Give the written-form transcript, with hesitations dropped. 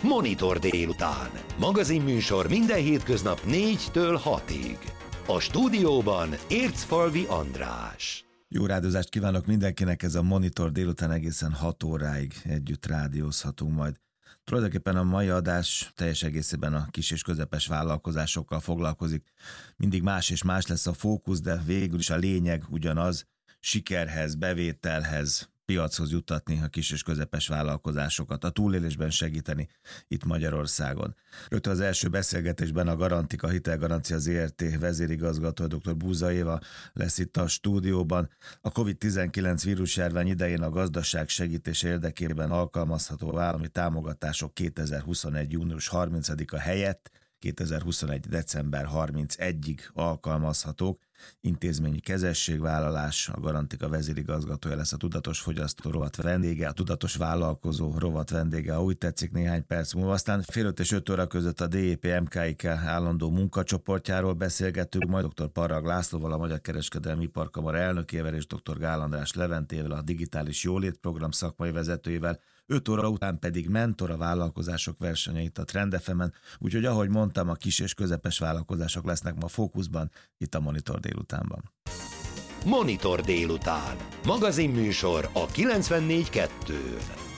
Monitor délután. Magazinműsor minden hétköznap 4-től 6-ig. A stúdióban Ércfalvi András. Jó rádiózást kívánok mindenkinek, ez a Monitor délután egészen 6 óráig együtt rádiózhatunk majd. Tulajdonképpen a mai adás teljes egészében a kis és közepes vállalkozásokkal foglalkozik. Mindig más és más lesz a fókusz, de végül is a lényeg ugyanaz: sikerhez, bevételhez, piachoz juttatni a kis és közepes vállalkozásokat, a túlélésben segíteni itt Magyarországon. Rögtön az első beszélgetésben a Garantika Hitelgarancia Zrt. Vezérigazgatója, dr. Búza Éva lesz itt a stúdióban. A COVID-19 vírusjárvány idején a gazdaság segítése érdekében alkalmazható állami támogatások 2021. június 30-a helyett 2021. december 31-ig alkalmazhatók. Intézményi kezességvállalás, a Garantika vezérigazgatója lesz a Tudatos Fogyasztó rovat vendége, a Tudatos Vállalkozó rovat vendége, ha úgy tetszik, néhány perc múlva. Aztán fél 5 és 5 óra között a DEP MKIK állandó munkacsoportjáról beszélgetünk, majd dr. Parrag Lászlóval, a Magyar Kereskedelmi Iparkamara elnökével és dr. Gál András Leventével, a Digitális Jólét Program szakmai vezetőjével. 5 óra után pedig mentor a vállalkozások versenyeit a Trend FM-en, úgyhogy ahogy mondtam, a kis és közepes vállalkozások lesznek ma fókuszban, itt a Monitor délutánban. Monitor délután. Magazinműsor a 94.2-n.